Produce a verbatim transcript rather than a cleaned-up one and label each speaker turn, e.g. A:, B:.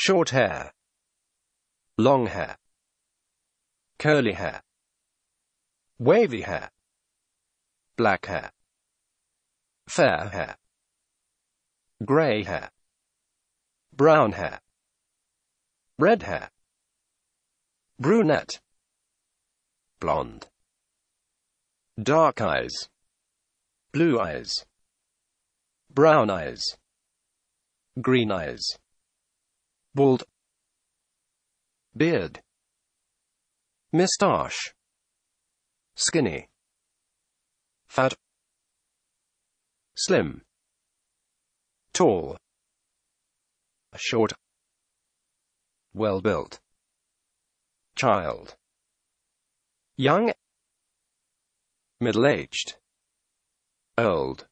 A: short hair, long hair, curly hair, wavy hair, black hair, fair hair, gray hair, brown hair, red hair, brunette, blonde, dark eyes, blue eyes, brown eyes, green eyes, bald, beard, moustache, skinny, fat, slim, tall, short, well-built, child, young, middle-aged, old.